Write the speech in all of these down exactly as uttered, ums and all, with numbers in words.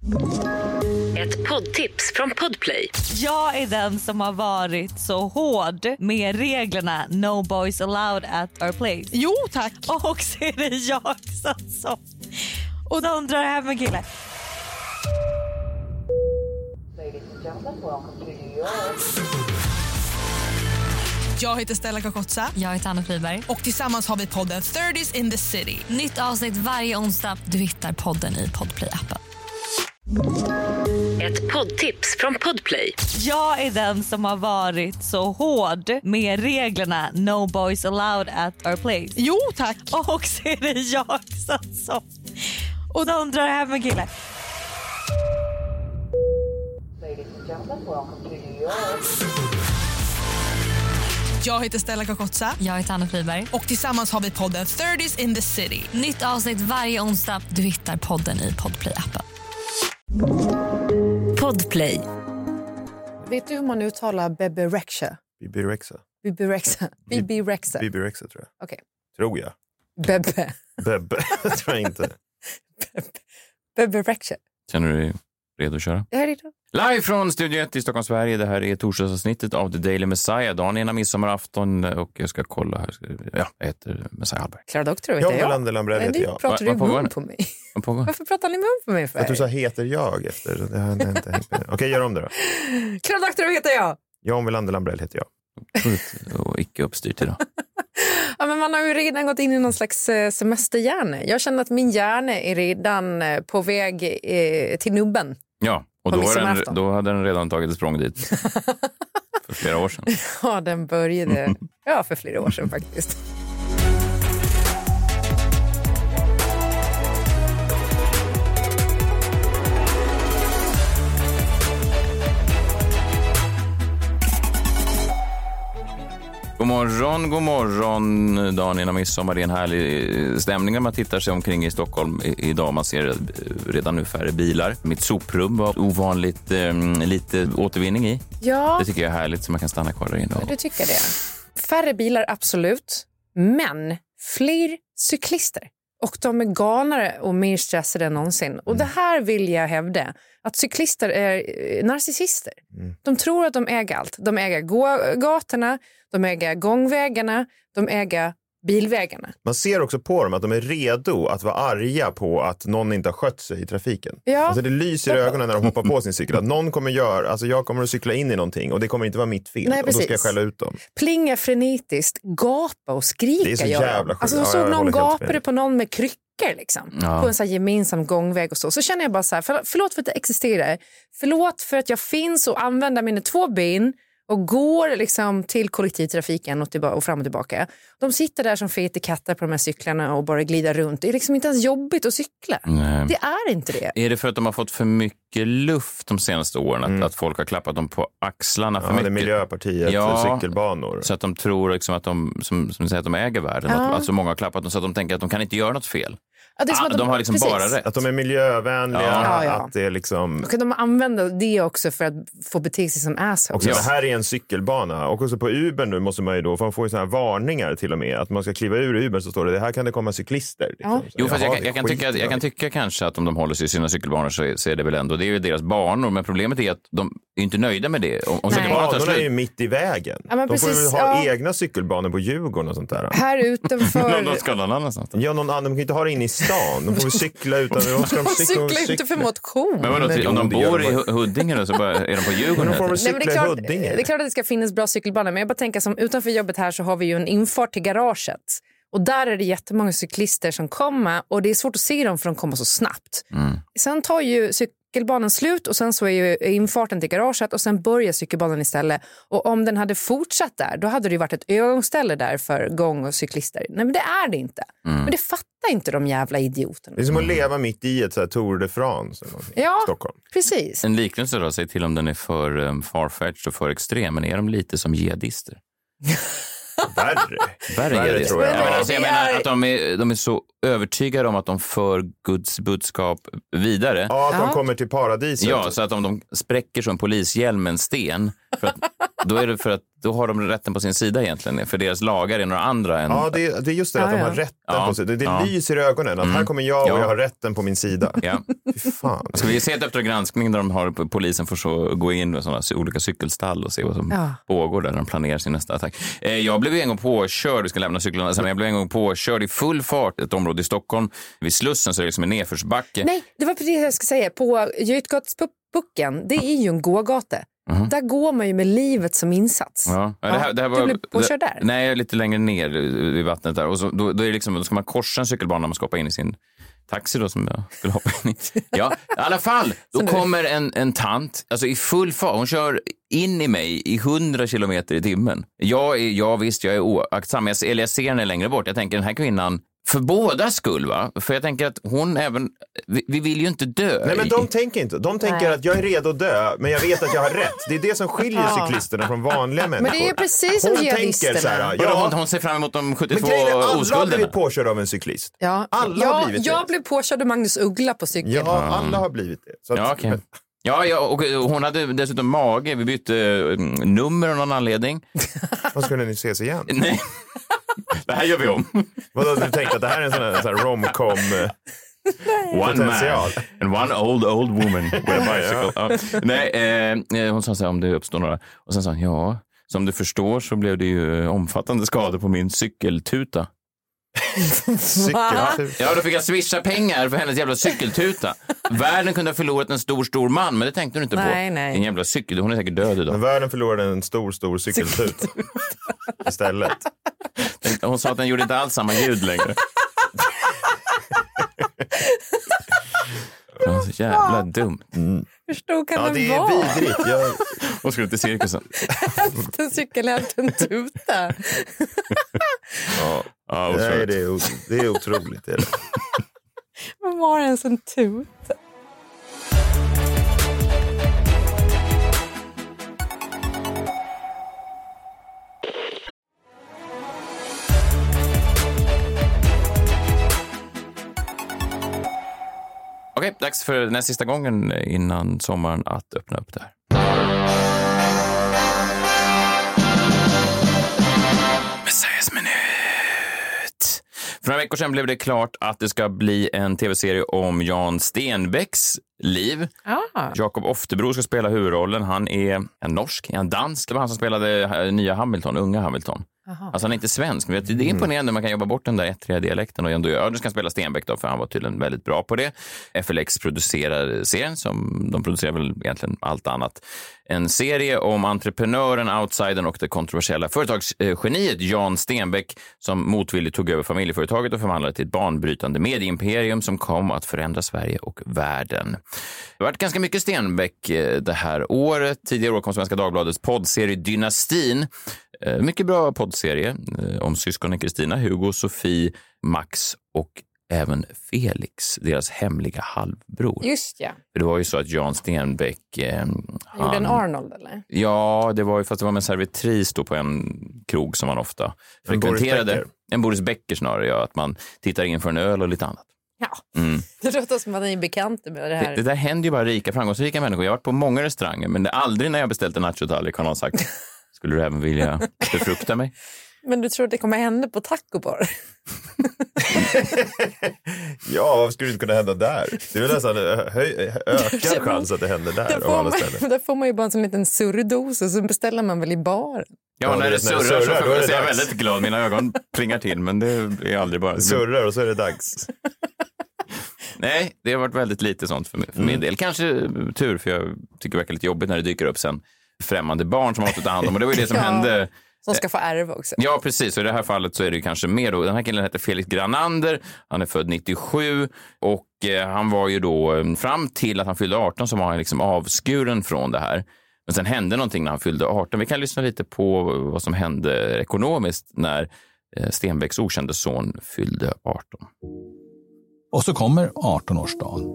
Ett poddtips från Podplay. Jag är den som har varit så hård med reglerna No Boys Allowed at our place. Jo, tack. Och så är det jag som... Och de drar hem en kille. Jag heter Stella Kakotza. Jag heter Anna Friberg. Och tillsammans har vi podden thirties in the city. Nytt avsnitt varje onsdag. Du hittar podden i Podplay-appen. Ett poddtips från Podplay. Jag är den som har varit så hård med reglerna No Boys Allowed at our place. Jo, tack. Och så är det jag som... Och de drar hem en kille. Jag heter Stella Kakotza. Jag heter Anna Friberg. Och tillsammans har vi podden thirties in the city. Nytt avsnitt varje onsdag. Du hittar podden i Podplay-appen. Podplay. Vet du hur man uttalar Bebe-Rexha? Bibi-Rexa. Bibi-Rexa. Bibi-Rexa. Bibi-Rexa tror jag. Okej. Tror jag. Bebe. Bebbe, tror jag inte. Bebe-Rexha. Känner du dig redo att köra? Jag är redo. Live från Studio ett i Stockholm, Sverige. Det här är torsdagsavsnittet av The Daily Messiah. Dagen innan midsommarafton. Och jag ska kolla här. Ja, jag heter Messiah Hallberg. Klara Doktor vet John jag. Melander Lambrell heter jag. Pratar Va- du vad i mun pågår? på mig? Vad pågår? Varför pratar ni i mun på mig för? Att du sa heter jag efter. Det har jag inte hängt med. Okej, gör om det då. Klara Doktor heter jag. John Melander Lambrell heter jag. Och icke uppstyrt idag. Ja, men man har ju redan gått in i någon slags semesterhjärne. Jag känner att min hjärna är redan på väg eh, till nubben. Ja, och då, var den, då hade den redan tagit ett språng dit. För flera år sedan. Ja, den började ja, för flera år sedan faktiskt. God morgon, god morgon. Dagen innan midsommar. Det är en härlig stämning när man tittar sig omkring i Stockholm idag. Man ser redan nu färre bilar. Mitt soprum var ovanligt eh, lite återvinning i. Ja. Det tycker jag är härligt så man kan stanna kvar där inne. Du tycker det. Färre bilar, absolut. Men fler cyklister. Och de är galnare och mer stressade än någonsin. Och det här vill jag hävda. Att cyklister är narcissister. Mm. De tror att de äger allt. De äger gå- gatorna, de äger gångvägarna, de äger bilvägarna. Man ser också på dem att de är redo att vara arga på att någon inte har skött sig i trafiken. Ja. Alltså det lyser i ögonen när de hoppar på sin cykel. Att någon kommer göra, alltså jag kommer att cykla in i någonting och det kommer inte vara mitt fel. Nej, och då ska jag skälla ut dem. Plinga frenetiskt, gapa och skrika. Det är så gör de. jävla sjukt. Alltså de Ja, såg jag någon håller helt gapade med. på någon med kryckor liksom. Ja. På en så här gemensam gångväg och så. Så känner jag bara så här, för, förlåt för att jag existerar. Förlåt för att jag finns och använder mina två ben och går liksom till kollektivtrafiken och, tillba- och fram och tillbaka. De sitter där som feta katter på de här cyklarna och bara glider runt. Det är liksom inte ens jobbigt att cykla. Nej. Det är inte det. Är det för att de har fått för mycket luft de senaste åren? Att, mm. att folk har klappat dem på axlarna för ja, mycket? det är Miljöpartiet, ja, cykelbanor. Så att de tror liksom att de, som, som säger att de äger världen. Ja. Att, alltså många har klappat dem så att de tänker att de kan inte göra något fel. Ja, det är som Ah, att de, de har liksom precis. bara rätt. Att de är miljövänliga, Ja, ja. att det är liksom... Och de använder det också för att få bete sig som assholes. Också, det här är en cykelbana. Och också på Uber nu måste man ju då, för man får ju såna här varningar till och med. Att man ska kliva ur Uber så står det, det här kan det komma cyklister. Liksom. Ja. Jo, fast Jaha, jag, jag, kan tycka, jag kan tycka kanske att om de håller sig i sina cykelbanor så är, så är det väl ändå, det är ju deras banor. Men problemet är att de är inte nöjda med det. Om, om cykelbanan tar Banorna är ju slut. mitt i vägen. Ja, men de får precis, ju ha ja. egna cykelbanor på Djurgården och sånt där. Här utanför... De ska någon annanstans. Ja, någon annan, de kan ju inte ha det inne i stan. De får väl cykla utan... De ska de cykla, cykla inte för motion. Men vadå, Nej, om de det gör bor de i bara. Huddinge då, så bara, är de på Djurgården? Men de får väl Nej, men det, är cykla i klart, Huddinge. det är klart att det ska finnas bra cykelbanor. Men jag bara tänker som utanför jobbet här så har vi ju en infart till garaget. Och där är det jättemånga cyklister som kommer. Och det är svårt att se dem för de kommer så snabbt. Mm. Sen tar ju cykelbanan slut och sen så är ju infarten till garaget. Och sen börjar cykelbanan istället. Och om den hade fortsatt där, då hade det ju varit ett övergångsställe där för gång- och cyklister. Nej, men det är det inte. Mm. Men det fattar inte de jävla idioterna. Det är som att leva mitt i ett så här Tour de France eller någonting. Ja. Stockholm. Precis. En liknelse då, säg till om den är för um, farfetched och för extrem, men är de lite som jihadister? Värre. Värre, Värre jihadister. tror jag. Ja, men det alltså, jag är- menar att de är, de är så övertygade om att de för Guds budskap vidare. Ja, att Ja. de kommer till paradiset. Ja, så att om de spräcker som polishjälm med en sten för att, då är det för att då har de rätten på sin sida egentligen. För deras lagar är några andra än... Ja, det, det är just det att ja, de har ja. rätten ja. på sig. Det, det ja. lyser i ögonen att mm. här kommer jag och ja. jag har rätten på min sida. Ja. Fy fan. Ska vi se ett Uppdrag granskning där de har, polisen får så gå in i sådana olika cykelstall och se vad som ja. pågår där de planerar sin nästa attack. Eh, jag blev en gång påkörd, vi ska lämna cyklarna sen, men jag blev en gång påkörd i full fart ett område i Stockholm vid Slussen, så det är liksom en nedförsbacke. Nej, det var precis det jag ska säga. På Götgatspucken, det är ju en gågata. Mm. Där går man ju med livet som insats. Ja. Ja, det här, det här var, du blev påkörd där? Nej, lite längre ner i vattnet där. Och så, då, då, är det liksom, då ska man korsa en cykelbana när man ska hoppa in i sin taxi då, som jag skulle hoppa in i. Ja, i alla fall. Då kommer en, en tant, alltså i full fart. Hon kör in i mig i hundra kilometer i timmen. Jag, är, jag visst, jag är oaktsam. Jag, eller jag ser henne längre bort. Jag tänker, den här kvinnan, för båda skull, va? För jag tänker att hon även... Vi, vi vill ju inte dö. Nej, men de tänker inte. De tänker Nej. att jag är redo att dö, men jag vet att jag har rätt. Det är det som skiljer ja. cyklisterna från vanliga människor. Men det är precis som jihadisterna. Ja. Hon, hon ser fram emot de sjuttiotvå oskulderna. Alla oskulderna. har blivit påkörda av en cyklist. Ja. Alla ja, har blivit jag det. blev påkörd av Magnus Uggla på cykeln. Ja, alla har blivit det. Så att, ja, okay. Ja, ja, och hon hade dessutom mage. Vi bytte nummer av någon anledning. Vad skulle ni ses igen? Nej. Det här gör vi om. Vadå, du tänkte att det här är en sån här, sån här rom-com one potential? Man and one old, old woman with a bicycle. Ja. Nej, eh, hon sa så här, om det uppstår några. Och sen sa hon, ja, som du förstår så blev det ju omfattande skador på min cykeltuta. Cykeltuta? Ja, då fick jag swisha pengar för hennes jävla cykeltuta. Världen kunde ha förlorat en stor, stor man, men det tänkte hon inte nej, på. Nej. En jävla cykel, hon är säkert död idag. Men världen förlorade en stor, stor cykeltuta istället. Hon sa att den gjorde inte alls samma ljud längre. Det var så jävla dumt. Mm. Hur stor kan ja, den det vara? Det är vidrigt. Jag... Hon skulle till cirkusen. En cykel efter en tuta. ja, ja nej, det, är, det är otroligt. Det är det. Vad var ens en tuta? Okej, dags för den sista gången innan sommaren att öppna upp det här. Messias minut. För några veckor sedan blev det klart att det ska bli en tv-serie om Jan Stenbecks liv. Ah. Jakob Oftebro ska spela huvudrollen. Han är en norsk, en dansk. Det var han som spelade nya Hamilton, unga Hamilton. Aha. Alltså han är inte svensk, men det är imponerande. Man kan jobba bort den där ettriga dialekten och ändå ja, du ska spela Stenbeck då, för han var tydligen väldigt bra på det. F L X producerar serien, som de producerar väl egentligen allt annat. En serie om entreprenören, outsidern och det kontroversiella företagsgeniet Jan Stenbeck som motvilligt tog över familjeföretaget och förvandlade till ett banbrytande medieimperium som kom att förändra Sverige och världen. Det har varit ganska mycket Stenbeck det här året. Tidigare år kom Svenska Dagbladets poddserie Dynastin. Mycket bra poddserie om syskonen Kristina, Hugo, Sofie, Max och även Felix, deras hemliga halvbror. Just ja. För det var ju så att Jan Stenbeck... Eh, han gjorde en Arnold, eller? Ja, det var ju fast det var med en servitris då på en krog som man ofta frekventerade. En Boris Becker. En Boris Becker snarare, ja. Att man tittar in för en öl och lite annat. Ja, mm. det låter som att ni är bekant med det här. Det, det där händer ju bara rika, framgångsrika människor. Jag har varit på många restauranger, men det är aldrig när jag beställt en nachotallrik har någon sagt, skulle du även vilja befrukta mig? Men du tror att det kommer hända på Taco Bar? Ja, vad skulle det kunna hända där? Det är väl nästan höj, ökad chans att det händer där. Där får, alla man, där får man ju bara en sån liten surrdos och så beställer man väl i baren. Ja, ja när, det, det surrar, surrar så får jag säga väldigt glad. Mina ögon plingar till, men det är aldrig bara... Surrar och så är det dags. Nej, det har varit väldigt lite sånt för, för min mm. del. Kanske tur, för jag tycker det verkar lite jobbigt när det dyker upp sen främmande barn som måste ta hand om. Och det var ju det som ja, hände... Som ska få ärva också. Ja, precis. Och i det här fallet så är det ju kanske mer då. Den här killen heter Felix Granander. Han är född nittiosju. Och eh, han var ju då, fram till att han fyllde arton så var han liksom avskuren från det här. Men sen hände någonting när han fyllde arton. Vi kan lyssna lite på vad som hände ekonomiskt när eh, Stenbecks okände son fyllde arton. Och så kommer artonårsdagen.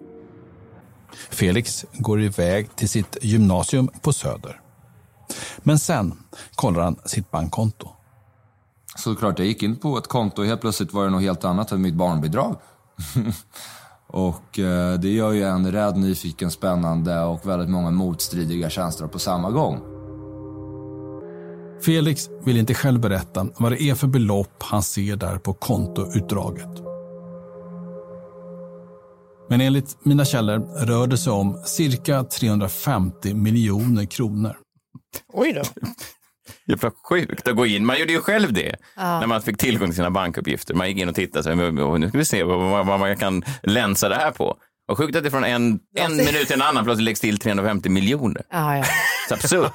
Felix går iväg till sitt gymnasium på Söder. Men sen kollar han sitt bankkonto. Såklart, jag gick in på ett konto och helt plötsligt var det något helt annat än mitt barnbidrag. Och eh, det gör ju en rädd, nyfiken, spännande och väldigt många motstridiga känslor på samma gång. Felix vill inte själv berätta vad det är för belopp han ser där på kontoutdraget. Men enligt mina källor rör det sig om cirka trehundrafemtio miljoner kronor. Oj då. Det är för sjukt att gå in. Man gjorde ju själv det Ja. när man fick tillgång till sina bankuppgifter. Man gick in och tittade så här, nu ska vi se vad, vad man kan länsa det här på. Och sjukt att det från en, en minut till en annan plötsligt läggs till trehundrafemtio miljoner. Ja, ja. Så absurt.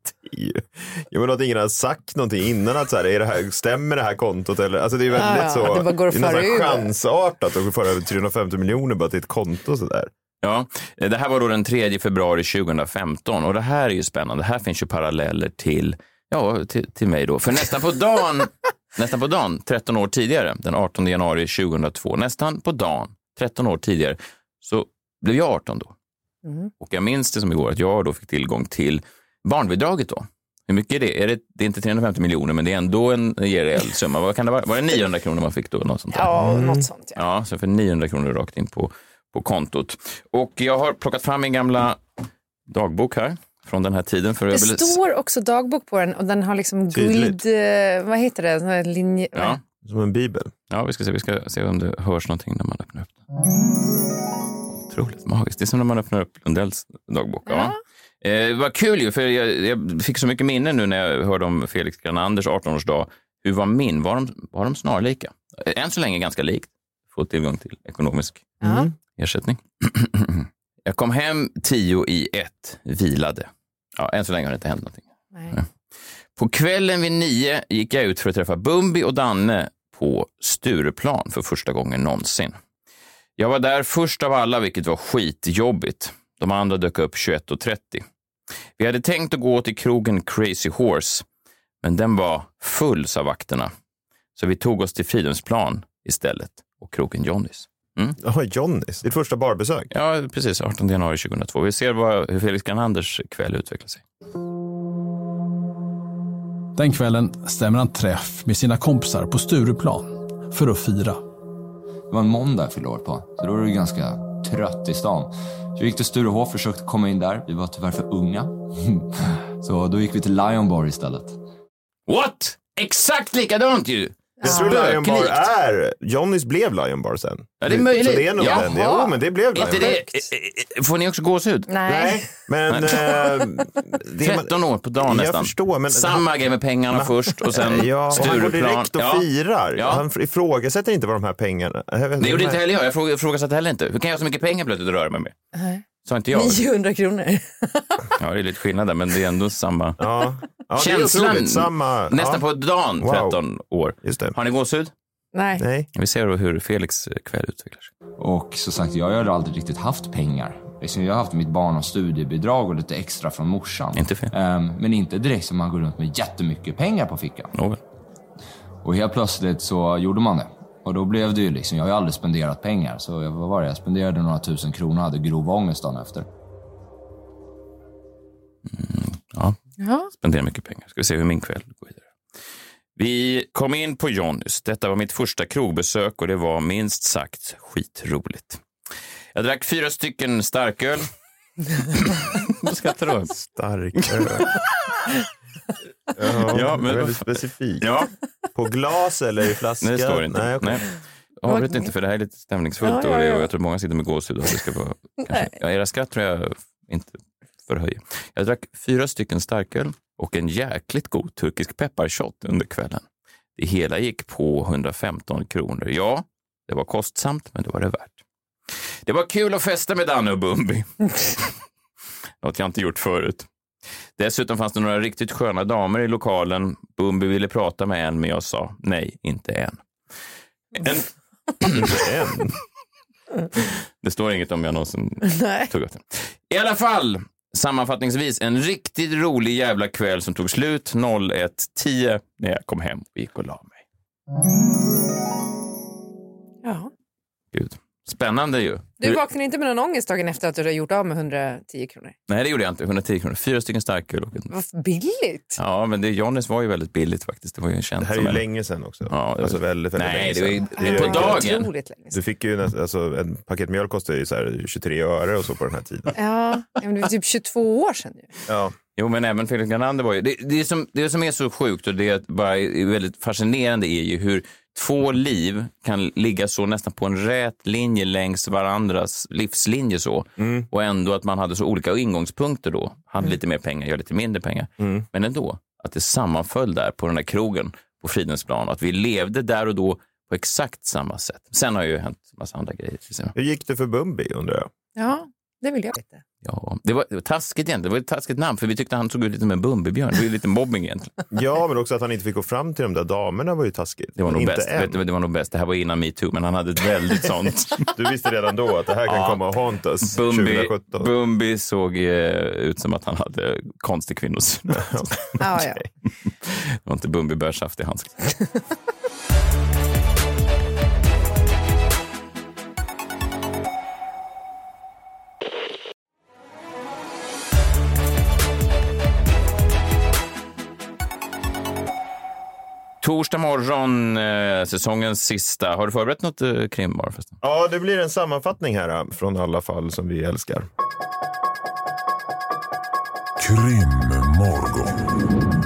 Jag vill att ingen har sagt någonting innan att så här, är det här, stämmer det här kontot eller, alltså det är väldigt Ja, ja, så, det bara går att är nästan föra ur. chansartat att föra över trehundrafemtio miljoner bara till ett konto så där. Ja, det här var då den tredje februari tjugohundrafemton och det här är ju spännande. Här finns ju paralleller till, ja, till, till mig då. För nästan på dagen, nästan på dagen, tretton år tidigare, den artonde januari tjugohundratvå, nästan på dagen, tretton år tidigare, så blev jag arton då. Mm. Och jag minns det som igår att jag då fick tillgång till barnbidraget då. Hur mycket är det? Är det, det är inte trehundrafemtio miljoner, men det är ändå en rejäl summa. Vad kan det vara? Var det niohundra kronor man fick då? Något sånt där? Ja, något sånt. Ja. Ja, så för niohundra kronor rakt in på, på kontot. Och jag har plockat fram min gamla dagbok här från den här tiden. För Det jag vill... står också dagbok på den och den har liksom Tydligt. guld, eh, vad heter det? Sån här linje... Ja. Som en bibel. Ja, vi ska se, vi ska se om det hörs någonting när man öppnar upp den. Otroligt magiskt. Det är som när man öppnar upp Lundells dagbok. Ja. Ja. Eh, vad kul ju, för jag, jag fick så mycket minne nu när jag hörde om Felix Grananders arton-årsdag. Hur var min? Var de, var de snarlika? Än så länge ganska likt. Få tillgång till ekonomisk Ja. ersättning. Jag kom hem tio i ett, vilade. Ja, än så länge har det inte hänt någonting. Nej. På kvällen vid nio gick jag ut för att träffa Bumbi och Danne på Stureplan för första gången någonsin. Jag var där först av alla, vilket var skitjobbigt. De andra dök upp tjugoett och trettio. Vi hade tänkt att gå till krogen Crazy Horse, men den var full, sa vakterna. Så vi tog oss till Fridhemsplan istället och krogen Johnnys. Mm? Ja, Johnnys. Ditt första barbesök. Ja, precis. artonde januari tjugohundratvå. Vi ser vad, hur Felix Grananders kväll utvecklar sig. Den kvällen stämmer han träff med sina kompisar på Stureplan för att fira. Det var en måndag jag fyllde år på, så då var det ganska trött i stan. Så vi gick till Sturehof och försökte komma in där. Vi var tyvärr för unga. Så då gick vi till Lion Bar istället. What? Exakt likadant ju! Jag tror Lion Bar är... Johnnys blev Lion Bar sen. Ja, det är möjligt. Så det är nog Jaha. den. Jo, men det blev Lion Inte Bar. det, får ni också gåshud? Nej. Nej, men... eh, det är man- tretton år på dagen nästan. Jag förstår, men... Samma grej med pengarna Men- först och sen Ja, och han går Stureplan. direkt och Ja. firar. Ja. Han ifrågasätter inte vad de här pengarna... Jag vet Det gjorde de inte här- heller jag. Jag fråg- ifrågasatte heller inte. Hur kan jag ha så mycket pengar plötsligt att röra mig med? Nej. Sa inte jag. niohundra kronor. Ja, det är lite skillnad där, men det är ändå samma. Ja, ja det är Känslan otroligt. Samma... nästan ja. på dagen, Wow. tretton år. Just det. Har ni gåshud? Nej. Nej. Vi ser då hur Felix kväll utvecklar sig. Och så sagt, jag har aldrig riktigt haft pengar. Liksom, jag har haft mitt barn och studiebidrag och lite extra från morsan. Inte fel. Ehm, men inte direkt som man går runt med jättemycket pengar på fickan. Nåväl. Och helt plötsligt så gjorde man det. Och då blev det ju liksom, jag har ju aldrig spenderat pengar. Så jag, vad var det? Jag spenderade några tusen kronor och hade grov ångest dagen efter. Ja, Ja. spenderar mycket pengar. Ska vi se hur min kväll går vidare. Vi kom in på Johnnys. Detta var mitt första krogbesök och det var minst sagt skitroligt. Jag drack fyra stycken starköl. Vad skrattar du åt? Stark öl. Ja, Ja, men- väldigt specifikt. Ja, På glas eller i flaska? nej, det står inte. Nej, okej. Nej. Jag vet inte, för det här är lite stämningsfullt Ja, ja, och det- ja. och jag tror många sitter med gåshud och det ska vara kanske, ja, era skratt tror jag inte förhöjer. Jag drack fyra stycken starköl och en jäkligt god turkisk pepparshot under kvällen. Det hela gick på hundrafemton kronor. Ja, det var kostsamt, men det var det värt. Det var kul att festa med Danne och Bumbi. Något jag inte gjort förut. Dessutom fanns det några riktigt sköna damer i lokalen. Bumbi ville prata med en, men jag sa nej, inte än. En... En. Det står inget om jag någonsin Nej. tog upp den. I alla fall, sammanfattningsvis, en riktigt rolig jävla kväll som tog slut ett tio när jag kom hem och gick och la mig. Ja. Gud. Spännande ju. Du Hur- vaknade inte med någon ångest dagen efter att du hade gjort av med hundratio kronor? Nej, det gjorde jag inte. hundratio kronor. Fyra stycken starköl. Och en... Vad billigt. Ja, men det Johnnys var ju väldigt billigt faktiskt. Det var ju känt Det här är som ju en... länge sedan också. Ja, det var- Alltså väldigt, väldigt Nej, länge det var ju- sedan. det är är på ju- dagen. Otroligt länge Du sedan. fick ju nästan, alltså, en paket mjölk kostade ju så här tjugotre öre och så på den här tiden. Ja, men det var typ tjugotvå år sedan ju. Ja. Jo, men även Felix Granander var ju... Det, det, som, det som är så sjukt och det är bara är väldigt fascinerande är ju hur två liv kan ligga så nästan på en rät linje längs varandras livslinje så. Mm. Och ändå att man hade så olika ingångspunkter då. Han hade mm. lite mer pengar, jag lite mindre pengar. Mm. Men ändå, att det sammanföll där på den här krogen på Fridhemsplan. Att vi levde där och då på exakt samma sätt. Sen har ju hänt en massa andra grejer. Hur gick det för Bumbi, undrar jag? Ja, det vill jag veta. Ja, det var, det var taskigt egentligen. Det var ett taskigt namn för vi tyckte han såg ut lite som en Bumbibjörn. Det var ju lite mobbing egentligen. Ja, men också att han inte fick gå fram till de där damerna var ju taskigt. Det var nog bäst. Vet du, det var nog bäst. Det här var innan MeToo, men han hade ett väldigt sånt. Du visste redan då att det här kan ja. komma och hanta oss Bumbi, tjugohundrasjutton. Bumbi såg eh, ut som att han hade konstig kvinnosyn. Ja, ja. Det var inte Bumbi bärsaft i hans. Torsdag morgon, eh, säsongens sista. Har du förberett något eh, krim bara förresten? Ja, det blir en sammanfattning här från alla fall som vi älskar. Krimmorgon.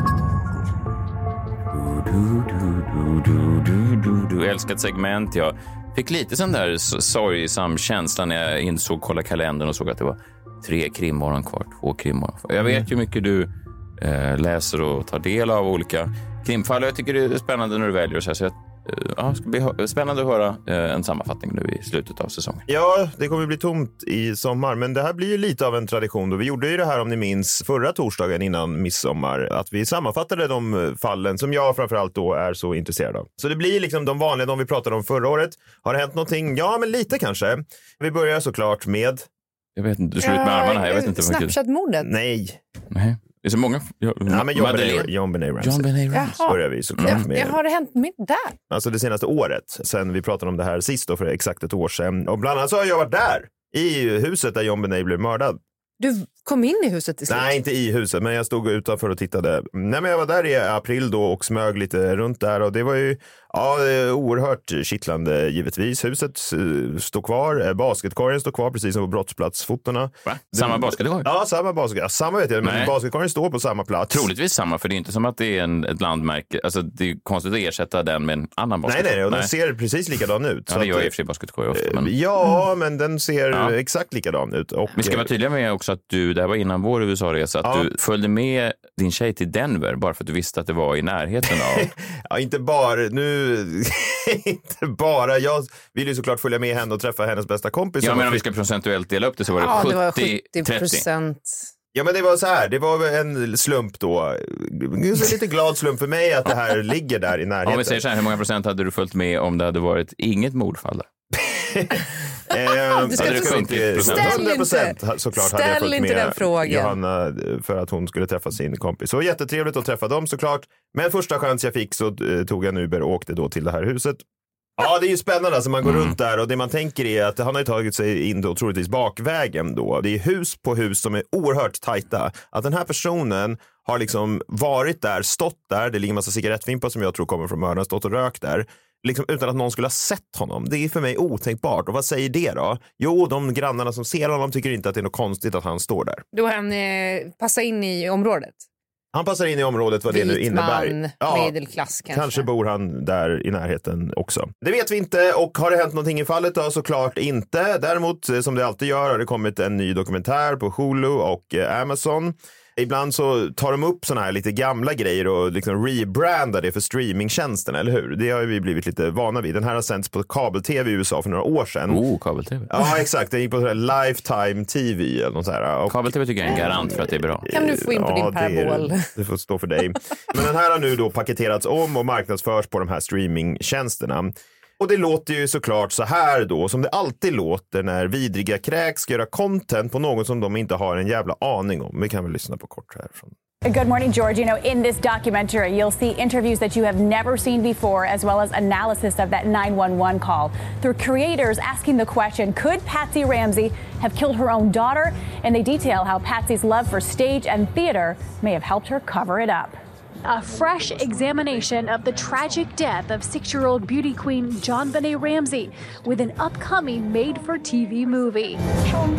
Du, du, du, du, du, du, du. Älskat segment. Jag fick lite sån där sorgsam känsla när jag insåg, kolla kalendern och såg att det var tre krimmorgon kvar, två krimmorgon. Jag vet ju mycket du eh, läser och tar del av olika krimfall. Jag tycker det är spännande när du väljer så här, så jag, ja, det ska bli spännande att höra eh, en sammanfattning nu i slutet av säsongen. Ja, det kommer bli tomt i sommar, men det här blir ju lite av en tradition då. Vi gjorde ju det här, om ni minns, förra torsdagen innan midsommar, att vi sammanfattade de fallen som jag framförallt då är så intresserad av. Så det blir liksom de vanliga, de vi pratade om förra året. Har det hänt någonting? Ja, men lite kanske. Vi börjar såklart med... Jag vet inte, du slår ut med armarna här. Jag vet inte. Snapchat-mordet? Nej. Nej. Det är så många... Ja, ja men John Benet Ramsey. Ramsey. Börjar vi såklart ja, med. Har det hänt med där? Alltså det senaste året, sen vi pratade om det här sist då för exakt ett år sedan. Och bland annat så har jag varit där, i huset där John Benet blev mördad. Du kom in i huset till slut? Nej, inte i huset, men jag stod utanför och tittade. Nej, men jag var där i april då och smög lite runt där. Och det var ju ja, oerhört kittlande givetvis. Huset står kvar, basketkorgen står kvar precis som på brottsplatsfotorna. Va? Samma basketkorg? Ja, samma basketkorg. Ja, samma vet jag, men Nej. basketkorgen står på samma plats. Troligtvis samma, för det är inte som att det är en, ett landmärke. Alltså det är konstigt att ersätta den med en annan basketkorg. Nej, nej, och nej. Den ser precis likadan ut. Ja, det gör i och för sig basketkorg ofta. Men... Ja, mm. men den ser ja. exakt likadan ut. Och... Vi ska vara tydliga med också att du, det här var innan vår U S A-resa, att ja. du följde med din tjej till Denver bara för att du visste att det var i närheten av... ja, inte bara, nu... inte bara, jag vill ju såklart följa med henne och träffa hennes bästa kompis. Ja, men om vi ska procentuellt dela upp det så var det ja, sjuttio trettio. Ja, men det var så här, det var en slump då. En lite glad slump för mig att det här ligger där i närheten. Om vi säger så här, hur många procent hade du följt med om det hade varit inget mordfall där? Eh, du ska det inte inte hundra procent såklart ställ hade jag följt inte med den frågan. Johanna för att hon skulle träffa sin kompis. Så jättetrevligt att träffa dem såklart. Men första chans jag fick så eh, tog jag en Uber och åkte då till det här huset. Ja, det är ju spännande. Alltså man går mm. runt där och det man tänker är att han har ju tagit sig in då troligtvis bakvägen då. Det är hus på hus som är oerhört tajta. Att den här personen har liksom varit där, stått där. Det ligger en massa cigarettfimpar som jag tror kommer från mördaren, stått och rökt där. Liksom utan att någon skulle ha sett honom. Det är för mig otänkbart. Och vad säger det då? Jo, de grannarna som ser honom tycker inte att det är något konstigt att han står där. Då han eh, passar in i området? Han passar in i området, vad det nu innebär. Man, ja, medelklass kanske. Kanske bor han där i närheten också. Det vet vi inte, och har det hänt någonting i fallet då? Såklart inte. Däremot, som det alltid gör, har det kommit en ny dokumentär på Hulu och eh, Amazon. Ibland så tar de upp såna här lite gamla grejer och liksom rebrandar det för streamingtjänsten, eller hur? Det har vi blivit lite vana vid. Den här har sänds på kabel-tv i U S A för några år sedan. Oh, kabel-tv. Ja, exakt. Den gick på Lifetime T V eller något så här. Och... kabel-tv tycker jag är en garant för att det är bra. Kan du få in på ja, din parabol? Det, det får stå för dig. Men den här har nu då paketerats om och marknadsförs på de här streamingtjänsterna. Och det låter ju såklart så här då, som det alltid låter när vidriga kräk ska göra content på någon som de inte har en jävla aning om. Vi kan väl lyssna på kort härifrån. Good morning, George. You know, in this documentary, you'll see interviews that you have never seen before, as well as analysis of that nine one one call. Through creators asking the question, could Patsy Ramsey have killed her own daughter? And they detail how Patsy's love for stage and theater may have helped her cover it up. A fresh examination of the tragic death of six-year-old beauty queen John Benet Ramsey with an upcoming made-for-T V movie. John Benet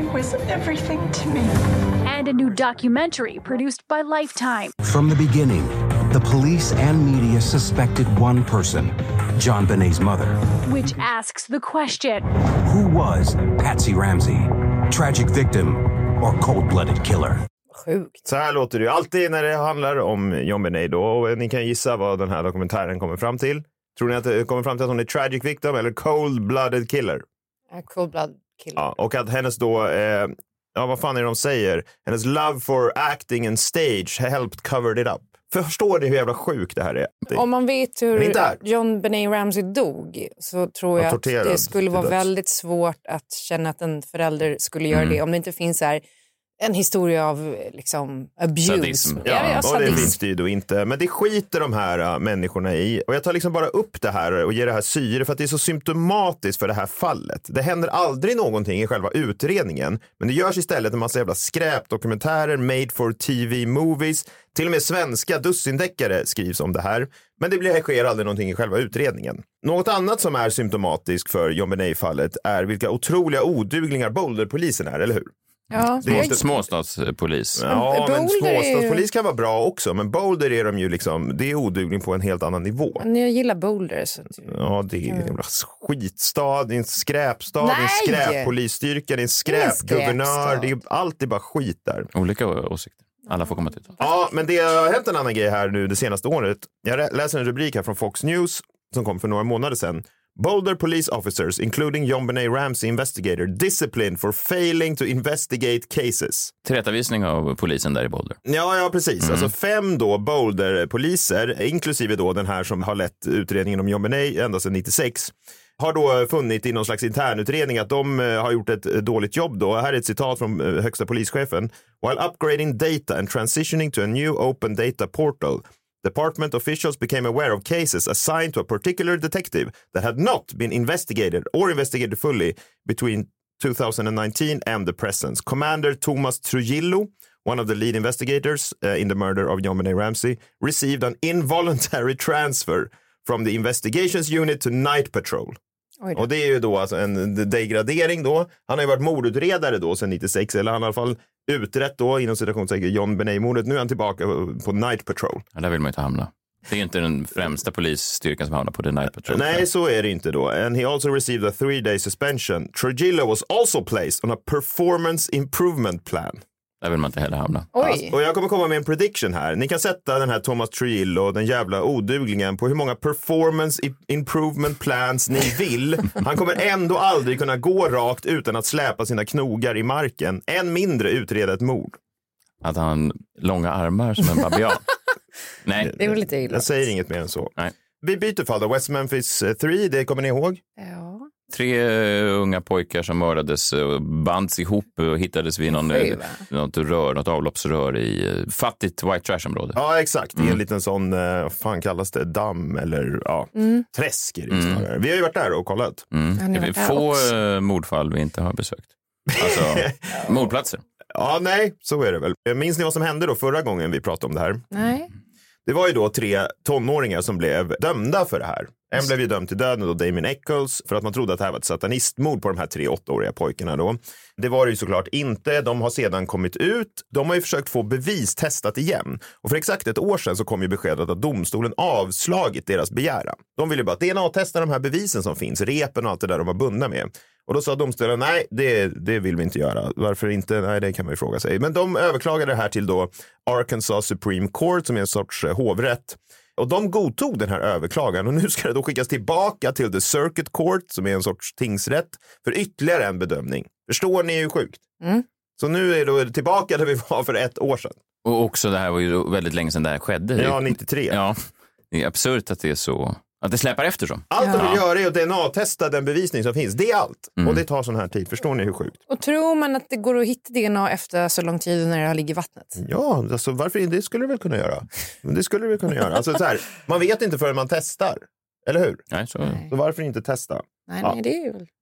was everything to me. And a new documentary produced by Lifetime. From the beginning, the police and media suspected one person, John Benet's mother. Which asks the question, who was Patsy Ramsey? Tragic victim or cold-blooded killer? Sjukt. Så här låter det ju alltid när det handlar om John Benet då. Och ni kan gissa vad den här dokumentären kommer fram till. Tror ni att det kommer fram till att hon är tragic victim eller cold-blooded killer? Uh, cold-blooded killer. Ja, och att hennes då, eh, ja vad fan är det de säger? Hennes love for acting and stage helped cover it up. Förstår ni hur jävla sjuk det här är? Det... Om man vet hur John Benet Ramsey dog så tror jag att det skulle vara väldigt svårt att känna att en förälder skulle göra mm. det. Om det inte finns här en historia av liksom abuse. Sadism. Ja, ja, ja, och det finns det ju då inte. Men det skiter de här uh, människorna i. Och jag tar liksom bara upp det här och ger det här syre för att det är så symptomatiskt för det här fallet. Det händer aldrig någonting i själva utredningen. Men det görs istället en massa jävla skräpdokumentärer, made for T V-movies. Till och med svenska dussindeckare skrivs om det här. Men det blir, sker aldrig någonting i själva utredningen. Något annat som är symptomatiskt för John Benet-fallet är vilka otroliga oduglingar Boulder-polisen är, eller hur? Ja, det är inte småstadspolis. Ja, men Boulder småstadspolis är... kan vara bra också. Men Boulder är de ju liksom, det är odugling på en helt annan nivå. Men jag gillar Boulder. Så... Ja, det är en jävla skitstad, det är en skräpstad, Nej! det är en skräppolisstyrka, det är en skräpguvernör, det är alltid bara skit där. Olika åsikter. Alla får komma till. Ja, men det har hänt en annan grej här nu det senaste året. Jag läser en rubrik här från Fox News som kom för några månader sedan. Boulder police officers, including John Benet Ramsey investigator, disciplined for failing to investigate cases. Tillrättavisning av polisen där i Boulder. Ja, ja precis. Mm. Alltså fem då Boulder-poliser, inklusive då den här som har lett utredningen om John Benet ända sedan nittiosex, har då funnit i någon slags internutredning att de har gjort ett dåligt jobb då. Här är ett citat från högsta polischefen. While upgrading data and transitioning to a new open data portal, department officials became aware of cases assigned to a particular detective that had not been investigated or investigated fully between two thousand nineteen and the present. Commander Thomas Trujillo, one of the lead investigators uh, in the murder of John Benet Ramsey, received an involuntary transfer from the investigations unit to night patrol. Och det är ju då alltså en degradering då. Han har ju varit mordutredare då sedan nittiosex, eller han har i alla fall utrett då inom citationstecken John Benet-mordet. Nu är han tillbaka på night patrol. Ja, där vill man ju inte hamna. Det är inte den främsta polisstyrkan som hamnar på the night patrol. Nej, så är det inte då. And he also received a three day suspension. Trujillo was also placed on a performance improvement plan. Där vill man inte heller hamna. Oj. Och jag kommer komma med en prediction här. Ni kan sätta den här Thomas Trujillo, den jävla oduglingen, på hur många performance improvement plans ni vill. Han kommer ändå aldrig kunna gå rakt utan att släpa sina knogar i marken. Än mindre utreda ett mord. Att han långa armar som en babian. Nej. Det är väl lite illa. Jag säger inget mer än så. Nej. Vi byter fall då. West Memphis tre, det kommer ni ihåg? Ja. Tre uh, unga pojkar som mördades och bands ihop och hittades vid någon, uh, något rör, något avloppsrör i uh, fattigt white trash-område. Ja, exakt. Mm. I en Mm. liten sån, uh, vad fan kallas det? Damm eller ja, Mm. träsk är det mm. Vi har ju varit där och kollat. Mm. Ja, det är få uh, mordfall vi inte har besökt. Alltså, mordplatser. Ja, nej, så är det väl. Minns ni vad som hände då förra gången vi pratade om det här? Nej. Det var ju då tre tonåringar som blev dömda för det här. En blev ju dömd till döden, då Damien Eccles, för att man trodde att det här var ett satanistmord på de här tre åttaåriga pojkarna då. Det var det ju såklart inte. De har sedan kommit ut. De har ju försökt få bevis testat igen. Och för exakt ett år sedan så kom ju beskedet att domstolen avslagit deras begäran. De ville bara D N A-testa de här bevisen som finns, repen och allt det där de var bundna med. Och då sa domstolen, nej, det, det vill vi inte göra. Varför inte? Nej, det kan man ju fråga sig. Men de överklagade det här till då Arkansas Supreme Court, som är en sorts hovrätt. Och de godtog den här överklagan och nu ska det då skickas tillbaka till The Circuit Court, som är en sorts tingsrätt, för ytterligare en bedömning. Förstår ni hur sjukt? Mm. Så nu är det tillbaka där vi var för ett år sedan. Och också det här var ju väldigt länge sedan det här skedde. Ja, nittiotre. Ja, det är absurt att det är så... Att det släpar efter så. Allt de vill Ja. göra är att D N A-testa den bevisning som finns. Det är allt. Mm. Och det tar sån här tid. Förstår ni hur sjukt? Och tror man att det går att hitta D N A efter så lång tid när det har ligger i vattnet? Ja, alltså varför inte? Det skulle det väl kunna göra. Men det skulle det väl kunna göra. Alltså så här, man vet inte förrän man testar. Eller hur? Nej, så... Nej. Så varför inte testa? Nej, Ja. nej, det är ju väl...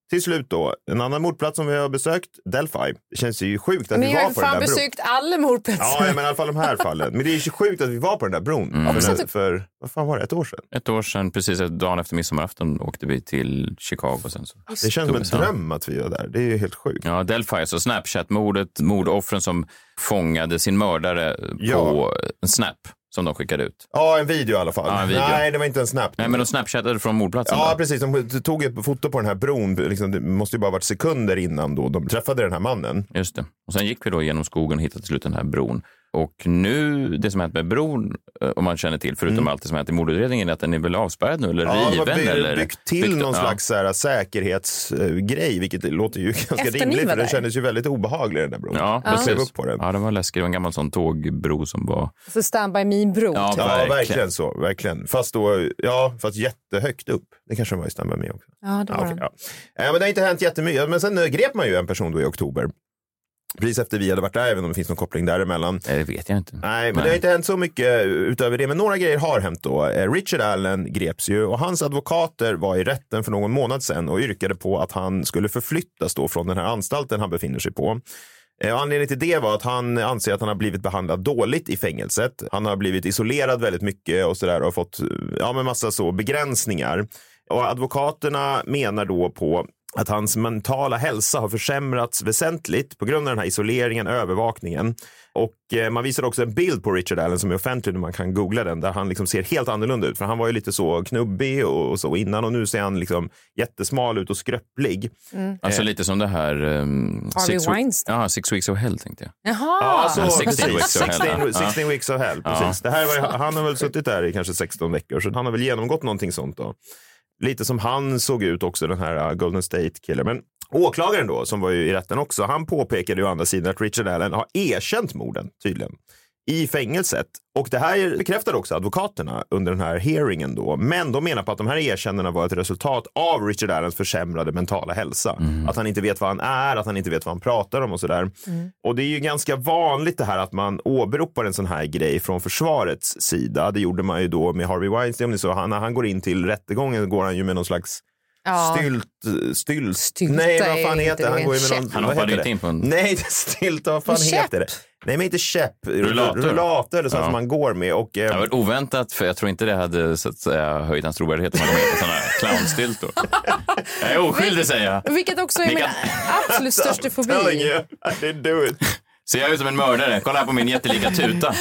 till slut då, en annan mordplats som vi har besökt, Delphi. Det känns ju sjukt att men vi var på den där bron. Men jag har fan besökt alla mordplatser. Ja, men i alla fall de här fallen. Men det är ju sjukt att vi var på den där bron. Mm. För, för, vad fan var det, ett år sedan? Ett år sedan, precis ett dagen efter midsommarafton åkte vi till Chicago. Sen så. Det känns som en dröm att vi var där. Det är ju helt sjukt. Ja, Delphi, alltså Snapchat-mordet, mordoffren som fångade sin mördare ja. på en snap. Som de skickade ut. Ja, en video i alla fall. Ja, en video. Nej, det var inte en snap. Nej, men de snapchattade från mordplatsen. Ja, då. precis. De tog ett foto på den här bron. Liksom, det måste ju bara varit sekunder innan då de träffade den här mannen. Just det. Och sen gick vi då genom skogen och hittade till slut den här bron. Och nu, det som hänt med bron, om man känner till, förutom mm. allt det som hänt i mordutredningen, är att den är väl avspärrad nu, eller ja, riven? Ja, eller byggt till byggt, någon ja. slags så här, säkerhetsgrej, vilket låter ju ganska Efter rimligt, för där. den kändes ju väldigt obehaglig den där bron. Ja, jag precis. upp på den. Ja, det var läskigt. Det var en gammal sån tågbro som var... Så stand by me-bro. Ja, typ. Ja, verkligen. verkligen så. Verkligen. Fast då, ja, fast jättehögt upp. Det kanske var i stand by me också. Ja, det var ja, okay, ja. Ja, men det har inte hänt jättemycket. Men sen grep man ju en person då i oktober. Precis efter vi hade varit där, även om det finns någon koppling däremellan. Nej, det vet jag inte. Nej, men Nej. det har inte hänt så mycket utöver det. Men några grejer har hänt då. Richard Allen greps ju och hans advokater var i rätten för någon månad sedan och yrkade på att han skulle förflyttas då från den här anstalten han befinner sig på. Och anledningen till det var att han anser att han har blivit behandlad dåligt i fängelset. Han har blivit isolerad väldigt mycket och sådär och fått ja, med massa så begränsningar. Och advokaterna menar då på att hans mentala hälsa har försämrats väsentligt på grund av den här isoleringen, övervakningen. Och eh, man visar också en bild på Richard Allen som är offentlig när man kan googla den, där han liksom ser helt annorlunda ut. För han var ju lite så knubbig och, och så innan och nu ser han liksom jättesmal ut och skröplig. Mm. Alltså lite som det här... Um, Harvey six Weinstein. Ja, Six Weeks of Hell tänkte jag. Jaha! Ja, så, Ja, sixteen, Weeks of Hell. sixteen, Ja. sixteen Weeks of Hell, precis. Ja. Det här var, han har väl suttit där i kanske sexton veckor, så han har väl genomgått någonting sånt då. Lite som han såg ut också, den här uh, Golden State Killer. Men åklagaren då, som var ju i rätten också, han påpekade ju å andra sidan att Richard Allen har erkänt morden, tydligen, i fängelset. Och det här bekräftade också advokaterna under den här hearingen då. Men de menar på att de här erkännandena var ett resultat av Richard Allens försämrade mentala hälsa. Mm. Att han inte vet vad han är, att han inte vet vad han pratar om och sådär. Mm. Och det är ju ganska vanligt det här att man åberopar en sån här grej från försvarets sida. Det gjorde man ju då med Harvey Weinstein. Om ni så, han, när han går in till rättegången går han ju med någon slags Ja. Stylt, stylt, Stylta nej vad fan är heter inte han? Går ju med någon, Han vad hoppade heter inte det? in på en... Nej, stylt, vad fan Käpp. heter det? Nej, men inte käpp, Rullator. rullator eller så Ja. som man går med. Och, eh, Det var oväntat, för jag tror inte det hade så att säga, höjt hans trovärdighet om han hade med på sådana här clownstiltor. Jag är oskyldig, säger jag. Vilket också är Ni min kan- absolut största telling fobi. you, I didn't do it. Ser jag ut som en mördare? Kolla här på min jättelika tuta.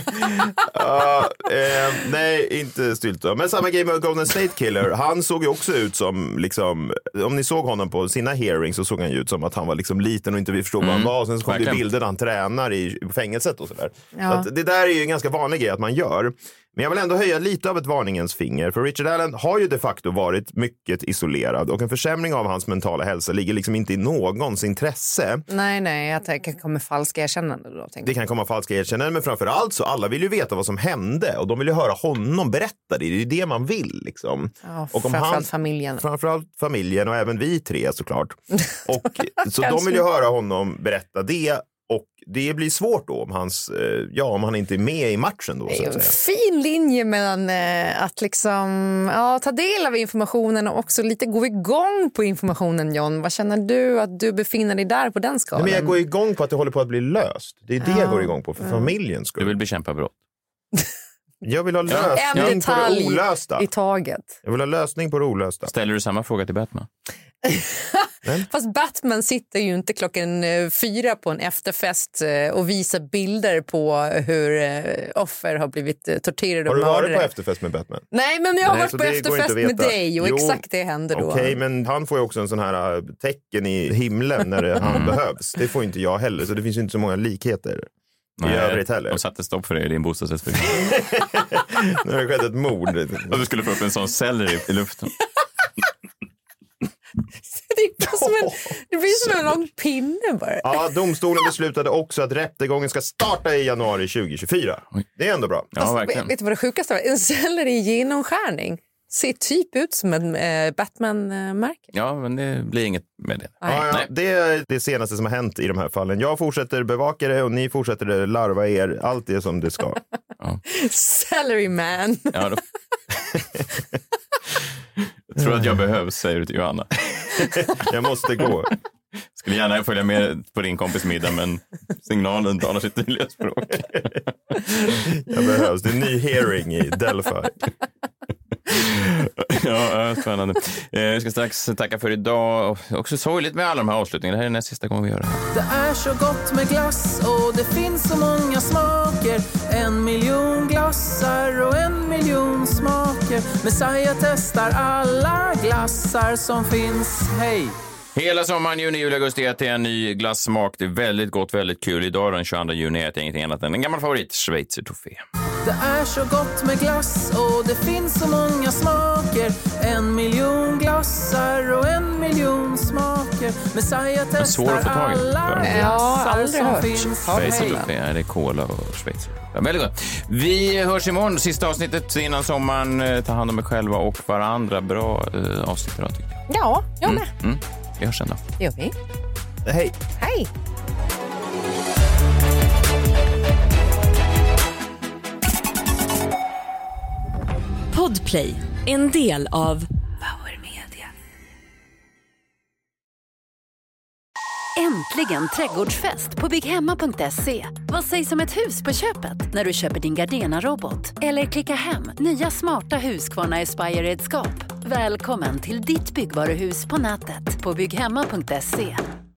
Ja, eh, nej, inte Stylta. Men samma grej med Golden State Killer. Han såg ju också ut som, liksom, om ni såg honom på sina hearings så såg han ju ut som att han var liksom liten och inte vi förstod mm. vad han var. Och sen så kom det Verkligen. bilder där han tränar i på fängelset och sådär. Ja. Så att det där är ju en ganska vanlig grej att man gör. Men jag vill ändå höja lite av ett varningens finger. För Richard Allen har ju de facto varit mycket isolerad. Och en försämring av hans mentala hälsa ligger liksom inte i någons intresse. Nej, nej, att det kan komma falska erkännanden då. Det kan komma falska erkännanden, men framförallt så alla vill ju veta vad som hände. Och de vill ju höra honom berätta det. Det är ju det man vill liksom. Ja, och om framförallt han, familjen. Framförallt familjen och även vi tre såklart. Och, så de vill ju höra honom berätta det. Och det blir svårt då om, hans, ja, om han inte är med i matchen. Då, Det så är att en säga. fin linje mellan eh, att liksom, ja, ta del av informationen och också lite gå igång på informationen, John. Vad känner du att du befinner dig där på den skalan? Nej, men jag går igång på att det håller på att bli löst. Det är det Ja. jag går igång på för Ja. familjens skull. Du vill bekämpa brott. Jag vill ha En lösning på det detalj olösta. i taget. Jag vill ha lösning på det olösta. Ställer du samma fråga till Batman? Fast Batman sitter ju inte klockan eh, fyra på en efterfest eh, och visar bilder på hur eh, offer har blivit eh, torterade Har och du varit mördade. på efterfest med Batman? Nej, men jag har Nej, varit så på det går inte efterfest att med veta. dig och Jo, exakt det händer då. Okej, men han får ju också en sån här äh, tecken i himlen när det, han behövs. Det får inte jag heller, så det finns ju inte så många likheter i övrigt heller. De satte stopp för det i din bostadsrättsförening. Nu har det skett ett mord. Och du skulle få upp en sån selleri i luften. Det blir som en, det blir som en lång pinne bara. Ja, domstolen beslutade också att rättegången ska starta i januari tjugohundratjugofyra. Det är ändå bra. Ja, Fast, verkligen. vet du vad det sjukaste var? En selleri genomskärning ser typ ut som en eh, Batman-märke. Ja, men det blir inget med det. Ja, ja, det är det senaste som har hänt i de här fallen. Jag fortsätter bevaka det och ni fortsätter larva er. Allt är som det ska. Ja. Celery man. Ja, då. Jag tror att jag behövs, säger du till Johanna. Jag måste gå. Skulle gärna följa med på din kompis middag, men signalen talar sitt tydliga språk. Jag behövs. Det är en ny hearing i Delphi. Ja, spännande. Vi ska strax tacka för idag. Och också sorgligt med alla de här avslutningarna. Det här är näst sista gången vi gör det. Det är så gott med glass och det finns så många smaker. En miljon glassar och en miljon smaker. Messiah testar alla glassar som finns. Hej! Hela sommaren, juni, juli, augusti äter jag en ny glassmak. Det är väldigt gott, väldigt kul. Idag den tjugoandra juni äter jag ingenting annat än en gammal favorit, Schweizer Toffee. Det är så gott med glass och det finns så många smaker. En miljon glassar och en miljon smaker. Messiah testar alla glassar som finns. Schweizer Toffee, det är cola och Schweizer. Ja, väldigt gott. Vi hörs imorgon, sista avsnittet innan sommaren. Ta hand om er själva och varandra. Bra eh, avsnitt idag, tycker jag. Ja, jag med. Mm, mm. Vi hörs sen då. Det gör vi. Hej. Hej. Podplay, en del av Power Media. Äntligen trädgårdsfest på bygghemma punkt se. Vad sägs om ett hus på köpet när du köper din Gardena-robot? Eller klicka hem nya smarta Husqvarna Aspire-redskap. Välkommen till ditt byggvaruhus på nätet på bygghemma punkt se.